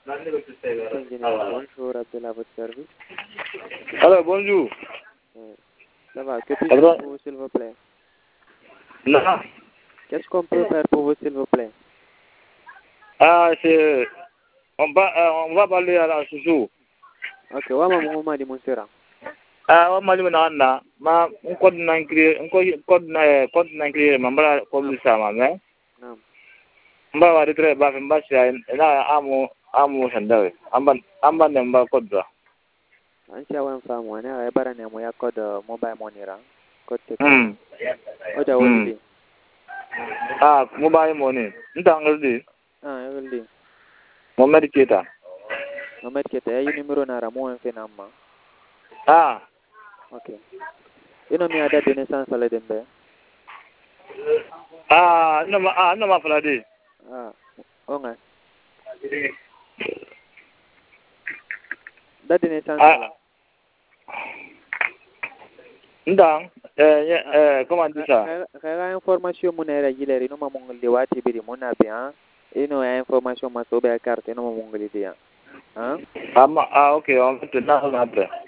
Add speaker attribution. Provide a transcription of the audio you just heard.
Speaker 1: Bonjour, appel à votre service.
Speaker 2: Alors, bonjour.
Speaker 1: Ça va, que puis-je faire pour vous, s'il vous plaît?
Speaker 2: Non.
Speaker 1: Qu'est-ce qu'on peut faire pour vous, s'il vous plaît?
Speaker 2: Ah, c'est... on va parler à la Soussou.
Speaker 1: Ok, wa ma di Monsera.
Speaker 2: Ah, on m'a dit na ma un code n'ancré, code n'ancré, mambara comme ça, ma mère.
Speaker 1: Naam.
Speaker 2: Mba wa retre ba mba sia na amu sandawe. Amba namba code ba.
Speaker 1: An sha wan famu wani a bara ne mu ya code mobile money ra. Code te. Oja
Speaker 2: Hmm.
Speaker 1: wodi.
Speaker 2: Ah, mobile money. Ntangal di.
Speaker 1: Ah, wodi.
Speaker 2: Mohamed Keita.
Speaker 1: Mohamed Keita ya numero na ra mo en fe namma.
Speaker 2: Ah.
Speaker 1: Okay. Ino mi ada de naissance ala dembe.
Speaker 2: Ah, no ma fala di.
Speaker 1: Ah, onga. Date de naissance ala.
Speaker 2: Ndang, comment dit ça?
Speaker 1: Kaya information mo na ra gileri no ma mongol de wati biri mo na bi ha. Ino ya information ma so be carte no ma mongol de ya. Hein?
Speaker 2: Ah, ok, on va te donner après.